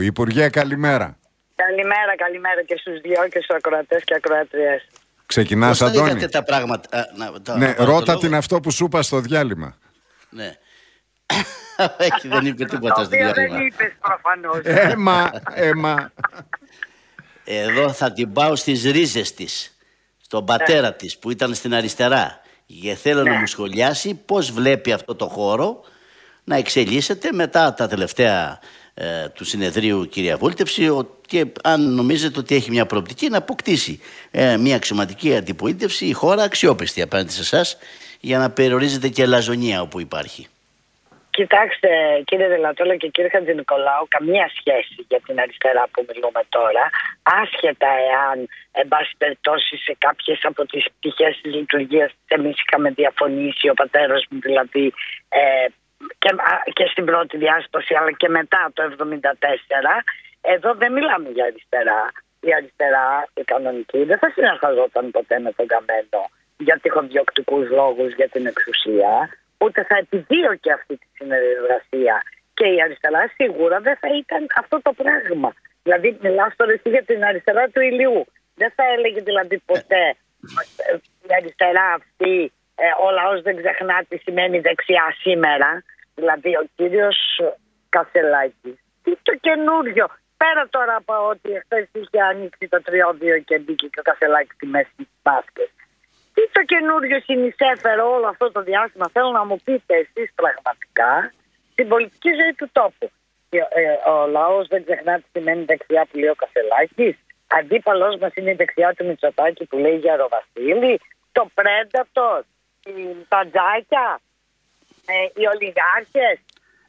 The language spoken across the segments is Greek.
Υπουργέ, καλημέρα. Καλημέρα και στους δυο και στους ακροατές και ακροατριές. Ξεκινάς, Αντώνη. Πώς είδατε τα πράγματα? Ναι, ρώτα την αυτό που σου είπα στο διάλειμμα. Ναι. Δεν είπε τίποτα στο διάλειμμα. Δεν είπες προφανώς. Έμα. Εδώ θα την πάω στις ρίζες της, στον πατέρα της που ήταν στην αριστερά. Και θέλω να μου σχολιάσει πώς βλέπει αυτό το χώρο να εξελίσσεται μετά τα τελευταία του συνεδρίου, κυρία Βούλτευση, και αν νομίζετε ότι έχει μια προοπτική να αποκτήσει μια αξιωματική αντιπολίτευση, η χώρα αξιόπιστη απέναντι σε εσάς, για να περιορίζεται και λαζονία όπου υπάρχει. Κοιτάξτε, κύριε Δελατόλα και κύριε Χατζηνικολάου, καμία σχέση για την αριστερά που μιλούμε τώρα, άσχετα εάν, εν πάση περιπτώσει, σε κάποιες από τις πτυχές της λειτουργίας εμείς είχαμε διαφωνήσει, ο πατέρας μου δηλαδή, και στην πρώτη διάσπαση, αλλά και μετά το 1974. Εδώ δεν μιλάμε για αριστερά. Η αριστερά, η κανονική, δεν θα συνεργαζόταν ποτέ με τον Καμένο για τυχοδιοκτικούς λόγους για την εξουσία, ούτε θα επιδίωκε αυτή τη συνεργασία. Και η αριστερά σίγουρα δεν θα ήταν αυτό το πράγμα. Δηλαδή, μιλάς τώρα εσύ για την αριστερά του ηλιού. Δεν θα έλεγε δηλαδή ποτέ η αριστερά αυτή, ο λαός δεν ξεχνά τι σημαίνει δεξιά σήμερα. Δηλαδή, ο κύριος Κασελάκης, τι το καινούριο. Πέρα τώρα από ότι εχθές είχε ανοίξει το τριώδιο και μπήκε και ο Κασελάκης στη μέση της μπάσκετ. Τι το καινούριο συνεισέφερε όλο αυτό το διάστημα, θέλω να μου πείτε εσείς πραγματικά, στην πολιτική ζωή του τόπου. Ο λαός δεν ξεχνά τι σημαίνει δεξιά που λέει ο Κασελάκης. Αντίπαλος μας είναι η δεξιά του Μητσοτάκη που λέει Γεροβασίλη, το Πρέντατορ, τα τζάκια, οι ολιγάρχες.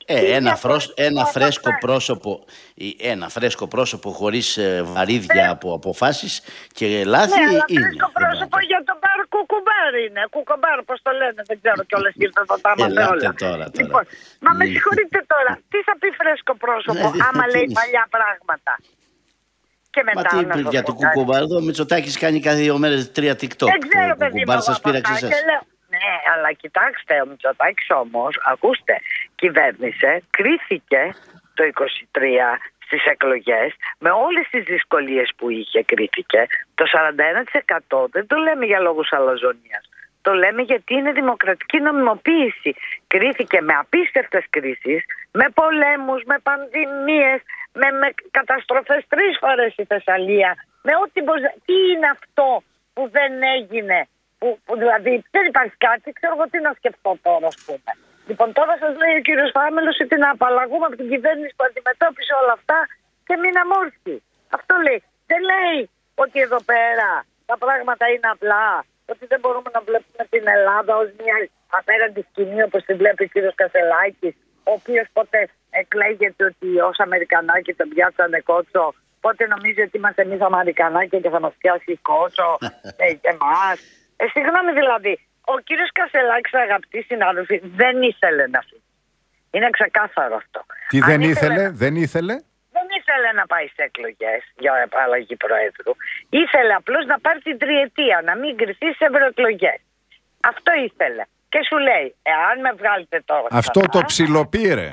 Ένα φρέσκο πρόσωπο χωρίς βαρύδια από αποφάσεις και λάθη. Ναι, αλλά φρέσκο πρόσωπο για τον Μπάρ Κουκουμπάρ είναι. Κουκουμπάρ, πώς το λένε, δεν ξέρω κιόλας, ήρθε το τάμα με όλα. Τώρα. Λοιπόν, μα με συγχωρείτε τώρα, τι θα πει φρέσκο πρόσωπο άμα λέει παλιά πράγματα. Και μετά μα τι για το Κουκουμπάρ, εδώ ο Μητσοτάκης κάνει κάθε 2 μέρες 3 TikTok. Δεν ξέρω, παιδί μου, σας πείραξε εσάς. Ναι, αλλά κοιτάξτε, ο Μητσοτάκης όμως, ακούστε, κυβέρνησε, κρίθηκε το 23 στις εκλογές, με όλες τις δυσκολίες που είχε κρίθηκε. Το 41% δεν το λέμε για λόγους αλαζονίας. Το λέμε γιατί είναι δημοκρατική νομιμοποίηση. Κρίθηκε με απίστευτες κρίσεις, με πολέμους, με πανδημίες, με καταστροφές 3 φορές η Θεσσαλία, με ό,τι τι είναι αυτό που δεν έγινε. Που δηλαδή δεν υπάρχει κάτι, ξέρω εγώ τι να σκεφτώ τώρα, ας πούμε. Λοιπόν, τώρα σας λέει ο κύριος Φάμελος ότι να απαλλαγούμε από την κυβέρνηση που αντιμετώπισε όλα αυτά και μείναμε όρθιοι. Αυτό λέει. Δεν λέει ότι εδώ πέρα τα πράγματα είναι απλά, ότι δεν μπορούμε να βλέπουμε την Ελλάδα ως μια απέραντη σκηνή όπως την βλέπει ο κύριος Κασελάκης, ο οποίος πότε εκλέγεται ότι ως Αμερικανάκι τον πιάσανε κότσο, πότε νομίζει ότι είμαστε εμείς Αμερικανάκια και θα μας πιάσει κότσο και εμάς. Συγγνώμη δηλαδή, ο κύριος Κασελάκης, αγαπητοί συνάδελφοι, δεν ήθελε να φύγει. Είναι ξεκάθαρο αυτό. Τι δεν ήθελε? Δεν ήθελε να πάει σε εκλογές για απαλλαγή Προέδρου. Ήθελε απλώς να πάρει την τριετία, να μην κρυθεί σε ευρωεκλογές. Αυτό ήθελε. Και σου λέει, εάν με βγάλετε τώρα... Αυτό το ψιλοπήρε.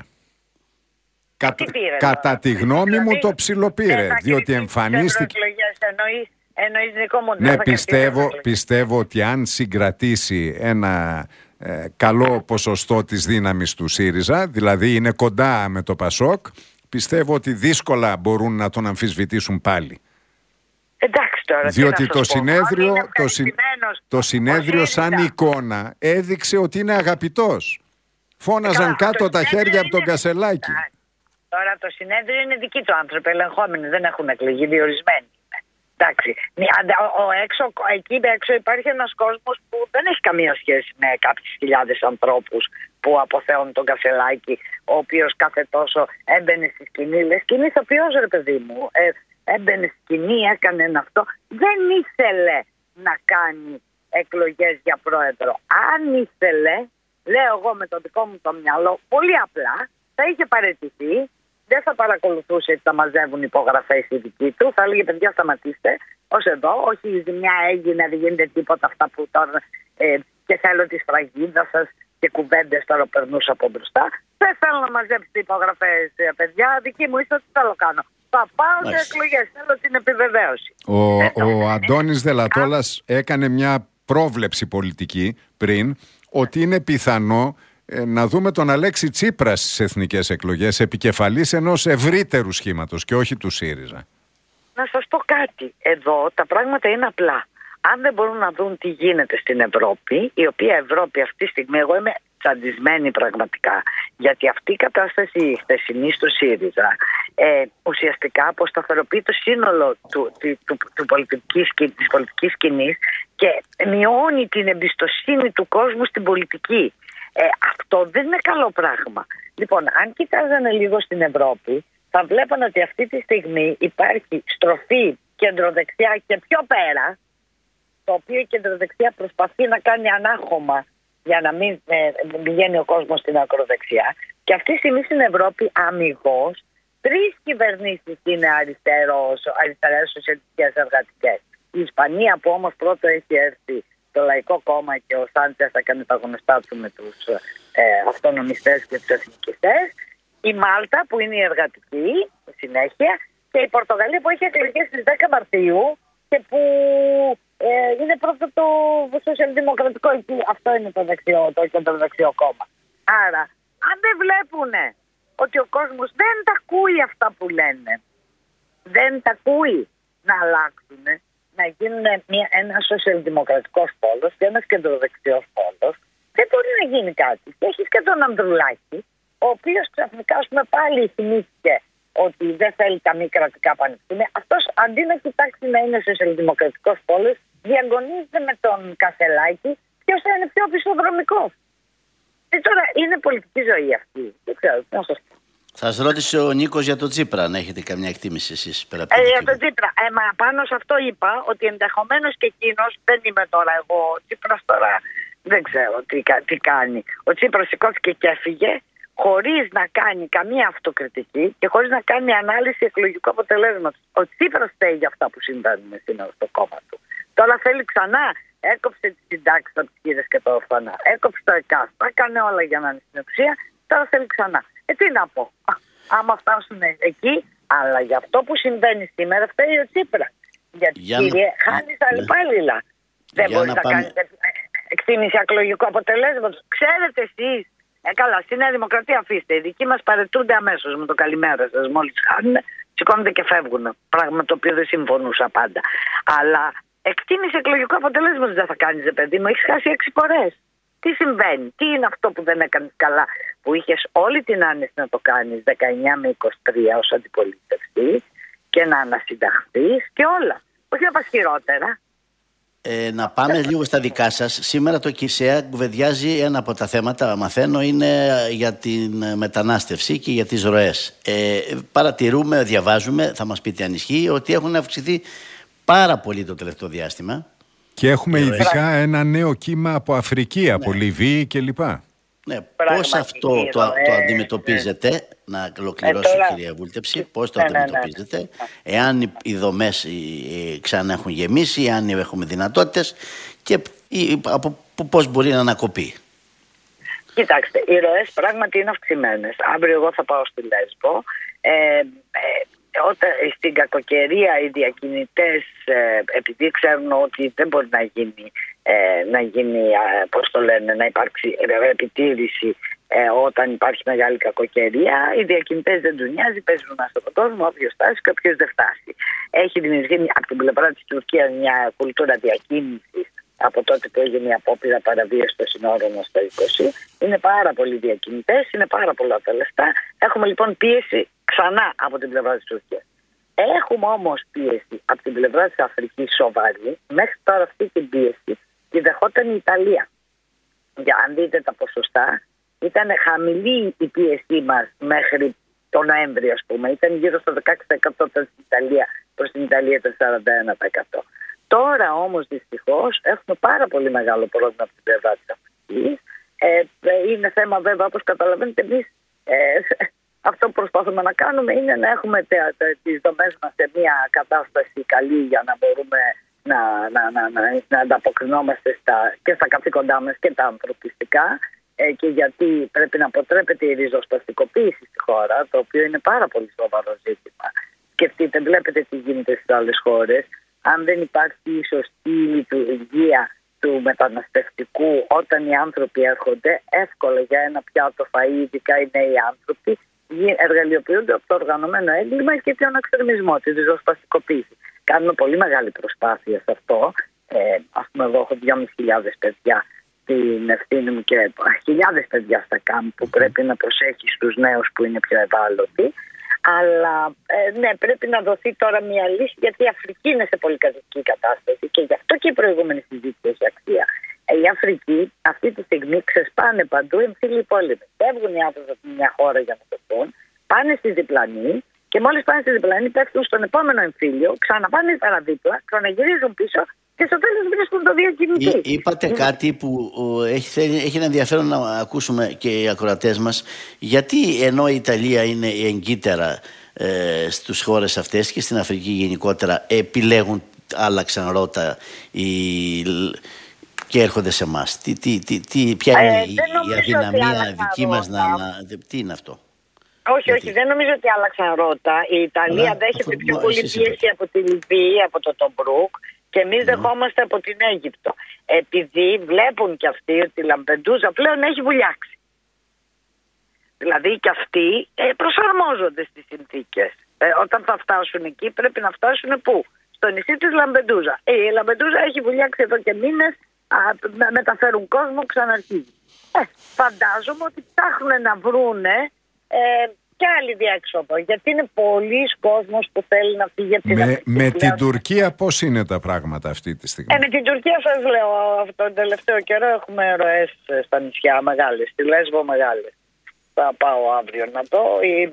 Κατά τη γνώμη μου το ψιλοπήρε, διότι εμφανίστηκε... Εννοείς δικό μου, ναι, πιστεύω ότι αν συγκρατήσει ένα καλό ποσοστό της δύναμης του ΣΥΡΙΖΑ, δηλαδή είναι κοντά με το ΠΑΣΟΚ, πιστεύω ότι δύσκολα μπορούν να τον αμφισβητήσουν πάλι. Εντάξει τώρα, διότι το συνέδριο σαν εικόνα έδειξε ότι είναι αγαπητός. Φώναζαν κάτω τα χέρια από τον Κασελάκη. Τώρα το συνέδριο είναι δικοί του άνθρωποι, ελεγχόμενοι, δεν έχουν εκλεγεί, διορισμένοι. Εντάξει, εκεί έξω υπάρχει ένας κόσμος που δεν έχει καμία σχέση με κάποιες χιλιάδες ανθρώπους που αποθέουν τον Κασελάκη, ο οποίος κάθε τόσο έμπαινε στη σκηνή. Λες σκηνή ηθοποιός, ρε παιδί μου, έμπαινε στη σκηνή, έκανε αυτό. Δεν ήθελε να κάνει εκλογές για πρόεδρο. Αν ήθελε, λέω εγώ με το δικό μου το μυαλό, πολύ απλά, θα είχε παραιτηθεί. Δεν θα παρακολουθούσε ότι θα μαζεύουν υπογραφές οι δικοί του. Θα έλεγε, παιδιά, σταματήστε. Ως εδώ, όχι η ζημιά έγινε, δεν γίνεται τίποτα αυτά που τώρα. Και θέλω τη σφραγίδα σας και κουβέντες τώρα περνούσα από μπροστά. Δεν θέλω να μαζέψετε υπογραφές, παιδιά. Δικοί μου είστε, τι θέλω κάνω. θα πάω σε εκλογές, θέλω την επιβεβαίωση. Ο Αντώνης Δελατόλας έκανε μια πρόβλεψη πολιτική πριν, ότι είναι πιθανό να δούμε τον Αλέξη Τσίπρα στις εθνικές εκλογές επικεφαλής ενός ευρύτερου σχήματος και όχι του ΣΥΡΙΖΑ. Να σας πω κάτι. Εδώ τα πράγματα είναι απλά. Αν δεν μπορούν να δουν τι γίνεται στην Ευρώπη, η οποία Ευρώπη αυτή τη στιγμή, εγώ είμαι τσαντισμένη πραγματικά, γιατί αυτή η κατάσταση η χθεσινή στο ΣΥΡΙΖΑ ουσιαστικά αποσταθεροποιεί το σύνολο της πολιτικής σκηνής και μειώνει την εμπιστοσύνη του κόσμου στην πολιτική. Αυτό δεν είναι καλό πράγμα. Λοιπόν, αν κοιτάζανε λίγο στην Ευρώπη, θα βλέπανε ότι αυτή τη στιγμή υπάρχει στροφή κεντροδεξιά και πιο πέρα, το οποίο η κεντροδεξιά προσπαθεί να κάνει ανάχωμα για να μην πηγαίνει ο κόσμος στην ακροδεξιά. Και αυτή τη στιγμή στην Ευρώπη αμιγώς 3 κυβερνήσεις είναι αριστερές σοσιαλιστικές εργατικές. Η Ισπανία, που όμως πρώτο έχει έρθει το Λαϊκό Κόμμα και ο Σάντσες θα κάνει τα γνωστά του με τους αυτονομιστές και τους εθνικιστές. Η Μάλτα, που είναι η εργατική συνέχεια, και η Πορτογαλία, που έχει εκλογές στις 10 Μαρτίου και που είναι πρώτο το σοσιαλδημοκρατικό. Αυτό είναι το κεντροδεξιό κόμμα. Άρα, αν δεν βλέπουν ότι ο κόσμος δεν τα ακούει αυτά που λένε, δεν τα ακούει να αλλάξουν, να γίνουν ένα σοσιαλδημοκρατικός πόλος και ένας κεντροδεξιός πόλος, δεν μπορεί να γίνει κάτι. Και έχεις και τον Ανδρουλάκη, ο οποίος ξαφνικά πάλι θυμήθηκε ότι δεν θέλει τα μη κρατικά πανεπιστήμια. Αυτός αντί να κοιτάξει να είναι σοσιαλδημοκρατικός πόλος, διαγωνίζεται με τον Κασελάκη ποιος θα είναι πιο πιστοδρομικός. Και τώρα είναι πολιτική ζωή αυτή. Δεν ξέρω, να σας πω. Θα σας ρώτησε ο Νίκος για τον Τσίπρα, αν έχετε καμιά εκτίμηση εσείς πέρα από για τον Τσίπρα. Μα πάνω σε αυτό είπα ότι ενδεχομένως και εκείνος, δεν είμαι τώρα εγώ, ο Τσίπρας τώρα δεν ξέρω τι κάνει. Ο Τσίπρας σηκώθηκε και έφυγε χωρίς να κάνει καμία αυτοκριτική και χωρίς να κάνει ανάλυση εκλογικού αποτελέσματος. Ο Τσίπρας φταίει για αυτά που συμβαίνουν σήμερα στο κόμμα του. Τώρα θέλει ξανά, έκοψε τις συντάξεις από τις κύριες και τα ορφανά, έκοψε το ΕΚΑΣ, τα έκανε όλα για να είναι στην εξουσία, τώρα θέλει ξανά. Τι να πω, άμα φτάσουν εκεί, αλλά για αυτό που συμβαίνει σήμερα φταίει ο Τσίπρας. Γιατί κύριε, χάνει τα αλλεπάλληλα. Δεν μπορεί να κάνετε εκτίμηση εκλογικού αποτελέσματος. Ξέρετε εσείς, καλά, στη Νέα Δημοκρατία αφήστε, οι δικοί μας παρετούνται αμέσως με το καλημέρα σας. Μόλις χάνουν, σηκώνονται και φεύγουν. Πράγμα το οποίο δεν συμφωνούσα πάντα. Αλλά εκτίμηση εκλογικού αποτελέσματος δεν θα κάνεις, παιδί μου, έχεις χάσει 6 φορές. Τι συμβαίνει, τι είναι αυτό που δεν έκανες καλά, που είχες όλη την άνεση να το κάνεις 19 με 23 ως αντιπολίτευση και να ανασυνταχθείς και όλα. Όχι να πας χειρότερα. Να πάμε λίγο στα δικά σας. Σήμερα το ΚΙΣΕΑ κουβεντιάζει ένα από τα θέματα, μαθαίνω, είναι για την μετανάστευση και για τις ροές. Παρατηρούμε, διαβάζουμε, θα μας πείτε αν ισχύει, ότι έχουν αυξηθεί πάρα πολύ το τελευταίο διάστημα. Και έχουμε ειδικά ένα νέο κύμα από Αφρική, από Λιβύη κλπ. Ναι, πώς αυτό το αντιμετωπίζετε, να ολοκληρώσω κυρία Βούλτεψη, πώς το αντιμετωπίζετε, εάν οι δομές ξανά έχουν γεμίσει, εάν έχουμε δυνατότητες και από πώς μπορεί να ανακοπεί. Κοιτάξτε, οι ροές πράγματι είναι αυξημένες. Αύριο εγώ θα πάω στη Λέσβο. Όταν στην κακοκαιρία οι διακινητές, επειδή ξέρουν ότι δεν μπορεί να γίνει πώς το λένε, να υπάρξει επιτήρηση όταν υπάρχει μεγάλη κακοκαιρία, οι διακινητές δεν τους νοιάζει, παίζουν μέσα στον κόσμο, όποιος φτάσει και όποιος δεν φτάσει. Έχει δημιουργήσει από την πλευρά της Τουρκίας μια κουλτούρα διακίνησης από τότε που έγινε η απόπειρα παραβίαση των συνόρων στο 20. Είναι πάρα πολλοί διακινητές, είναι πάρα πολλά τα λεφτά. Έχουμε λοιπόν πίεση ξανά από την πλευρά της Τουρκίας. Έχουμε όμως πίεση από την πλευρά της Αφρικής σοβαρή. Μέχρι τώρα αυτή την πίεση τη δεχόταν η Ιταλία. Για αν δείτε τα ποσοστά, ήταν χαμηλή η πίεσή μας μέχρι τον Νοέμβριο, ας πούμε. Ήταν γύρω στο 16% στην Ιταλία, προς την Ιταλία το 41%. Τώρα όμως δυστυχώς έχουμε πάρα πολύ μεγάλο πρόβλημα από την πλευρά της Αφρικής. Είναι θέμα βέβαια, όπως καταλαβαίνετε, εμείς αυτό που προσπαθούμε να κάνουμε είναι να έχουμε τις δομές μας σε μια κατάσταση καλή για να μπορούμε να ανταποκρινόμαστε και στα καθήκοντά μας και τα ανθρωπιστικά, και γιατί πρέπει να αποτρέπεται η ριζοσπαστικοποίηση στη χώρα, το οποίο είναι πάρα πολύ σοβαρό ζήτημα. Σκεφτείτε, βλέπετε τι γίνεται στις άλλες χώρες. Αν δεν υπάρχει η σωστή λειτουργία του μεταναστευτικού, όταν οι άνθρωποι έρχονται, εύκολα για ένα πιάτο φαΐ, ειδικά οι νέοι άνθρωποι, εργαλειοποιούνται από το οργανωμένο έγκλημα και τον εξτρεμισμό, τη ριζοσπαστικοποίηση. Κάνουμε πολύ μεγάλη προσπάθεια σε αυτό. Ας πούμε, εγώ έχω 2.500 παιδιά στην ευθύνη μου και χιλιάδες παιδιά στα κάμπ που πρέπει να προσέχει στους νέους που είναι πιο ευάλωτοι. Αλλά ναι, πρέπει να δοθεί τώρα μια λύση, γιατί η Αφρική είναι σε πολύ κακή κατάσταση και γι' αυτό και η προηγούμενη συζήτηση έχει αξία. Η Αφρική αυτή τη στιγμή ξεσπάνε παντού εμφύλοι πόλεμοι. Φεύγουν οι άνθρωποι από μια χώρα για να το πούν, πάνε στη διπλανή και μόλις πάνε στη διπλανή πέφτουν στον επόμενο εμφύλιο, ξαναπάνε παραδίπλα, ξαναγυρίζουν πίσω και στο τέλος βρίσκουν το διακινητή. Είπατε κάτι που έχει ένα ενδιαφέρον να ακούσουμε και οι ακροατές μας. Γιατί ενώ η Ιταλία είναι εγκύτερα στις χώρες αυτές και στην Αφρική γενικότερα επιλέγουν, άλλαξαν ρότα και έρχονται σε εμάς? Ποια είναι η αδυναμία δική μας τι είναι αυτό? Όχι, δεν νομίζω ότι άλλαξαν ρότα. Η Ιταλία δέχεται πιο πολύ πίεση από τη Λιβύη, από το Τομπρούκ, και εμείς δεχόμαστε από την Αίγυπτο. Επειδή βλέπουν κι αυτοί ότι η Λαμπεντούζα πλέον έχει βουλιάξει. Δηλαδή κι αυτοί προσαρμόζονται στις συνθήκες. Όταν θα φτάσουν εκεί πρέπει να φτάσουν πού? Στο νησί της Λαμπεντούζα. Η Λαμπεντούζα έχει βουλιάξει εδώ και μήνες, μεταφέρουν κόσμο, ξαναρχίζει. Φαντάζομαι ότι ψάχνουν να βρούνε και άλλη διέξοδο, γιατί είναι πολλοί κόσμος που θέλει να φύγει από την Αφρική. Με την Τουρκία πώς είναι τα πράγματα αυτή τη στιγμή? Με την Τουρκία σας λέω, τον τελευταίο καιρό έχουμε ροές στα νησιά μεγάλες, στη Λέσβο μεγάλες. Θα πάω αύριο να δω.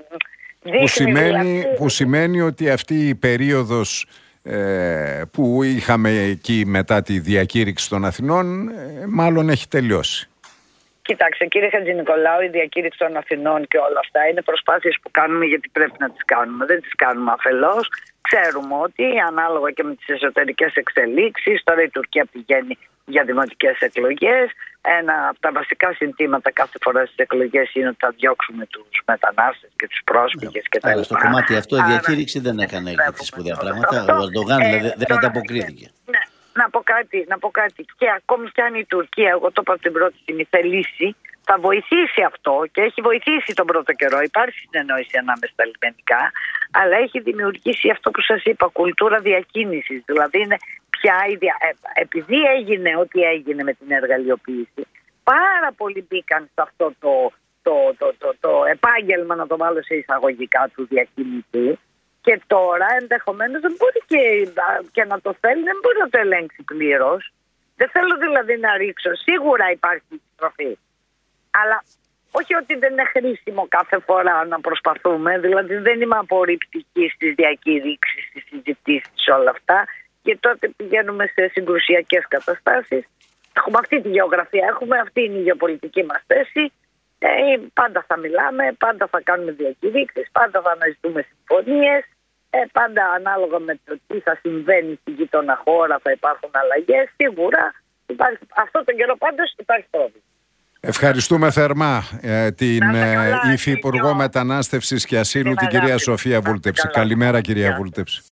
Που σημαίνει ότι αυτή η περίοδος που είχαμε εκεί μετά τη διακήρυξη των Αθηνών μάλλον έχει τελειώσει. Κοιτάξτε, κύριε Χατζηνικολάου, η διακήρυξη των Αθηνών και όλα αυτά είναι προσπάθειες που κάνουμε γιατί πρέπει να τις κάνουμε. Δεν τις κάνουμε αφελώς. Ξέρουμε ότι ανάλογα και με τις εσωτερικές εξελίξεις, τώρα η Τουρκία πηγαίνει για δημοτικές εκλογές. Ένα από τα βασικά συνθήματα κάθε φορά στις εκλογές είναι ότι θα διώξουμε τους μετανάστες και τους πρόσφυγες κτλ. Αλλά στο κομμάτι αυτό η διακήρυξη δεν έκανε έτσι σπουδαία πράγματα. Ο Ερντογάν δεν ανταποκρίθηκε. Ναι. Να πω κάτι. Και ακόμη κι αν η Τουρκία, εγώ το είπα από την πρώτη στιγμή, θελήσει, θα βοηθήσει αυτό και έχει βοηθήσει τον πρώτο καιρό. Υπάρχει συνεννόηση ανάμεσα στα λιμενικά, αλλά έχει δημιουργήσει αυτό που σας είπα, κουλτούρα διακίνησης. Δηλαδή είναι πια επειδή έγινε ό,τι έγινε με την εργαλειοποίηση, πάρα πολλοί μπήκαν σε αυτό το επάγγελμα, να το βάλω σε εισαγωγικά, του διακίνητη. Και τώρα ενδεχομένως δεν μπορεί και να το θέλει, δεν μπορεί να το ελέγξει πλήρως. Δεν θέλω δηλαδή να ρίξω. Σίγουρα υπάρχει στροφή. Αλλά όχι ότι δεν είναι χρήσιμο κάθε φορά να προσπαθούμε. Δηλαδή δεν είμαι απορριπτική στις διακήρυξεις, στις συζητήσεις, όλα αυτά. Και τότε πηγαίνουμε σε συγκρουσιακές καταστάσεις. Έχουμε αυτή τη γεωγραφία, αυτή είναι η γεωπολιτική μας θέση. Πάντα θα μιλάμε, πάντα θα κάνουμε διακήρυξεις, πάντα θα αναζητούμε συμφωνίες, πάντα ανάλογα με το τι θα συμβαίνει στη γείτονα χώρα θα υπάρχουν αλλαγές. Σίγουρα υπάρχει, αυτό τον καιρό πάντως υπάρχει πρόβλημα. Ευχαριστούμε θερμά την Υφυπουργό Μετανάστευσης και Ασύλου, την κυρία Σοφία Βούλτεψη. Καλημέρα, κυρία Βούλτεψη.